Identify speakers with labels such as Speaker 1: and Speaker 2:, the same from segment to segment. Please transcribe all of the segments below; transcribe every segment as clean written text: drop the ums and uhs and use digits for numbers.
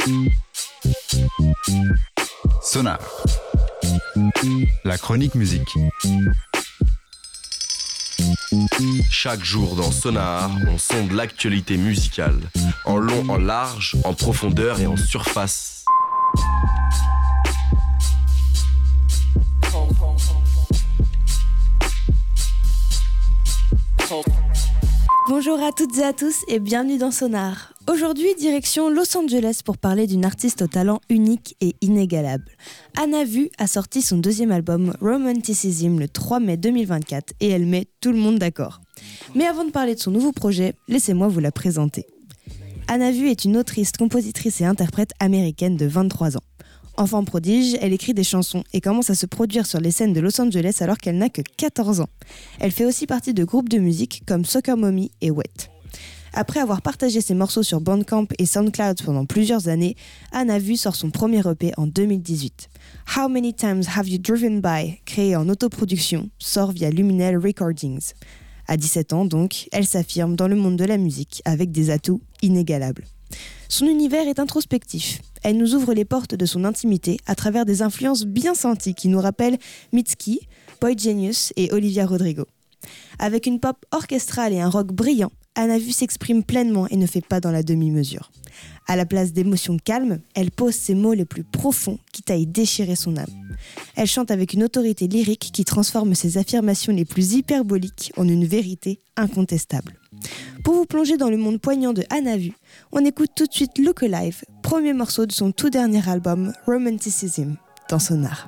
Speaker 1: Sonar, la chronique musique.
Speaker 2: Chaque jour dans Sonar, on sonde l'actualité musicale, en long, en large, en profondeur et en surface.
Speaker 3: Bonjour à toutes et à tous et bienvenue dans Sonar. Aujourd'hui, direction Los Angeles pour parler d'une artiste au talent unique et inégalable. Anna Vu a sorti son deuxième album Romanticism le 3 mai 2024 et elle met tout le monde d'accord. Mais avant de parler de son nouveau projet, laissez-moi vous la présenter. Anna Vu est une autrice, compositrice et interprète américaine de 23 ans. Enfant prodige, elle écrit des chansons et commence à se produire sur les scènes de Los Angeles alors qu'elle n'a que 14 ans. Elle fait aussi partie de groupes de musique comme Soccer Mommy et Wet. Après avoir partagé ses morceaux sur Bandcamp et SoundCloud pendant plusieurs années, Anna Vu sort son premier EP en 2018. How Many Times Have You Driven By, créé en autoproduction, sort via Luminel Recordings. À 17 ans donc, elle s'affirme dans le monde de la musique avec des atouts inégalables. Son univers est introspectif. Elle nous ouvre les portes de son intimité à travers des influences bien senties qui nous rappellent Mitski, Boy Genius et Olivia Rodrigo. Avec une pop orchestrale et un rock brillant, Anna Vu s'exprime pleinement et ne fait pas dans la demi-mesure. À la place d'émotions calmes, elle pose ses mots les plus profonds, quitte à y déchirer son âme. Elle chante avec une autorité lyrique qui transforme ses affirmations les plus hyperboliques en une vérité incontestable. Pour vous plonger dans le monde poignant de Anna Vu, on écoute tout de suite Look Alive, premier morceau de son tout dernier album Romanticism, dans Sonar.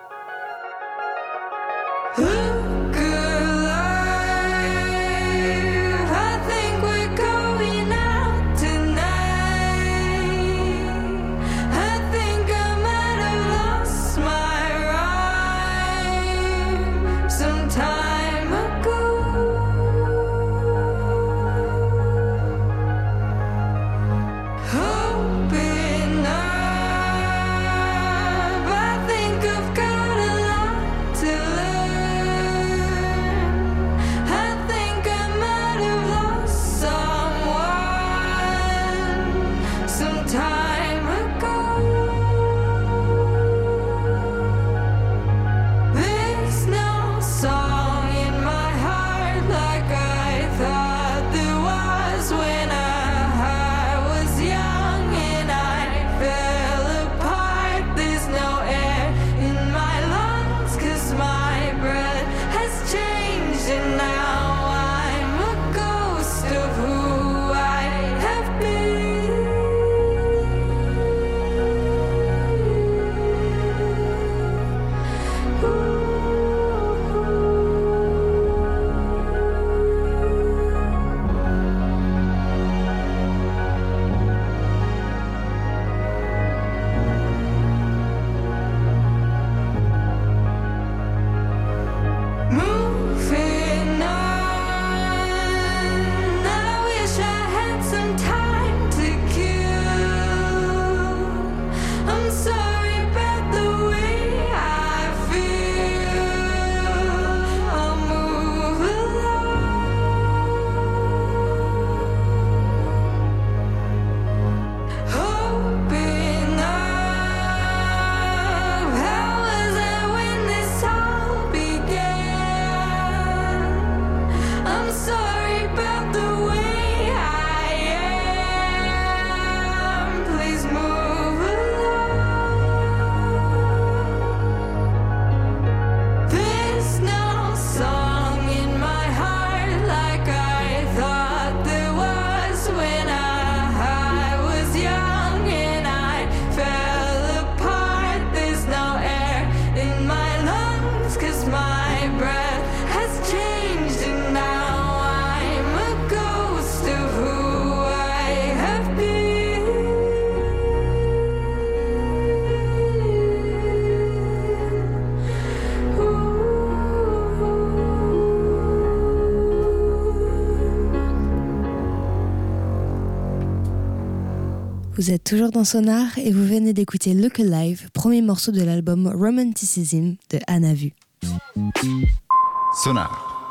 Speaker 3: Vous êtes toujours dans Sonar et vous venez d'écouter Look Alive, premier morceau de l'album Romanticism de Anna Vu.
Speaker 1: Sonar,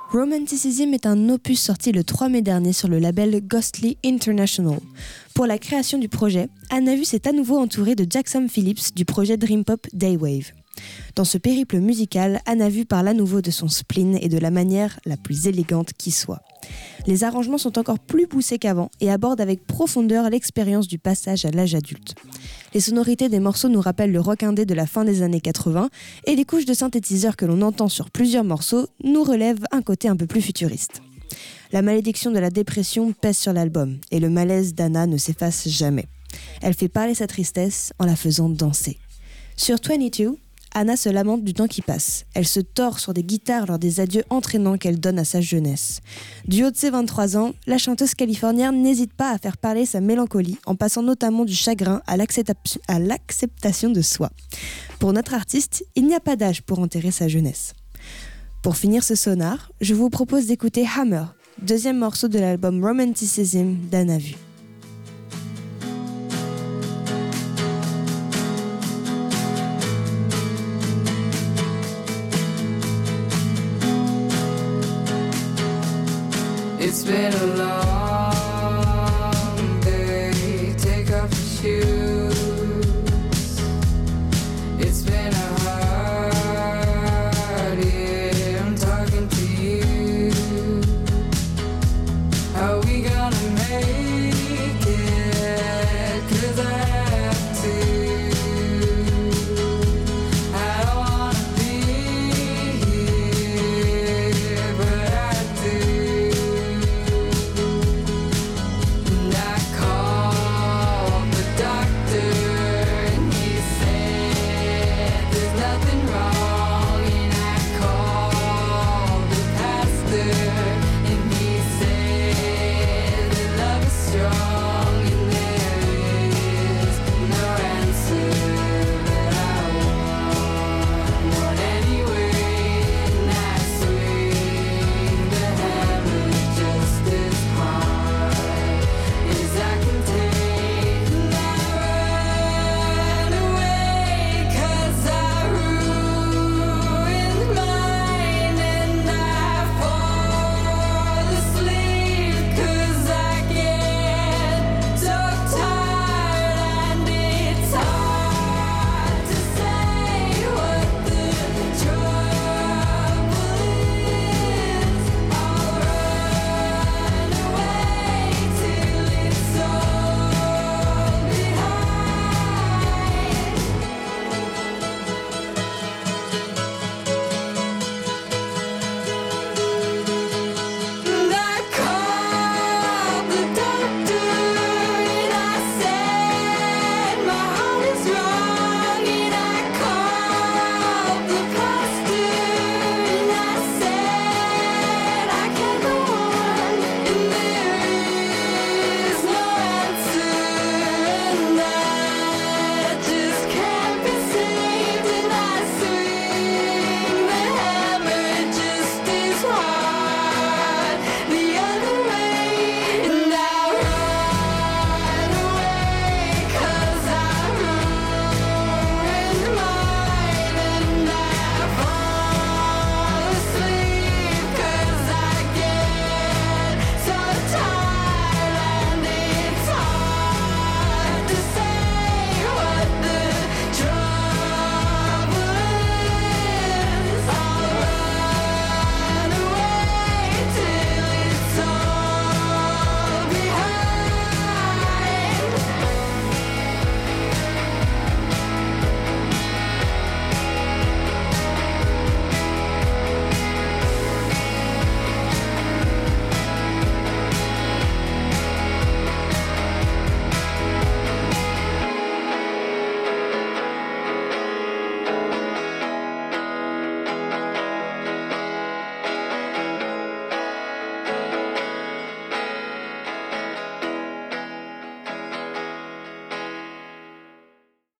Speaker 3: Romanticism est un opus sorti le 3 mai dernier sur le label Ghostly International. Pour la création du projet, Anavu s'est à nouveau entourée de Jackson Phillips du projet Dream Pop Daywave. Dans ce périple musical, Anavu parle à nouveau de son spleen et de la manière la plus élégante qui soit. Les arrangements sont encore plus poussés qu'avant et abordent avec profondeur l'expérience du passage à l'âge adulte. Les sonorités des morceaux nous rappellent le rock indé de la fin des années 80 et les couches de synthétiseurs que l'on entend sur plusieurs morceaux nous relèvent un côté un peu plus futuriste. La malédiction de la dépression pèse sur l'album et le malaise d'Anna ne s'efface jamais. Elle fait parler sa tristesse en la faisant danser. Sur 22, Anna se lamente du temps qui passe. Elle se tord sur des guitares lors des adieux entraînants qu'elle donne à sa jeunesse. Du haut de ses 23 ans, la chanteuse californienne n'hésite pas à faire parler sa mélancolie en passant notamment du chagrin à l'acceptation de soi. Pour notre artiste, il n'y a pas d'âge pour enterrer sa jeunesse. Pour finir ce sonar, je vous propose d'écouter Hammer, deuxième morceau de l'album Romanticism d'Anavu.
Speaker 4: It's been a long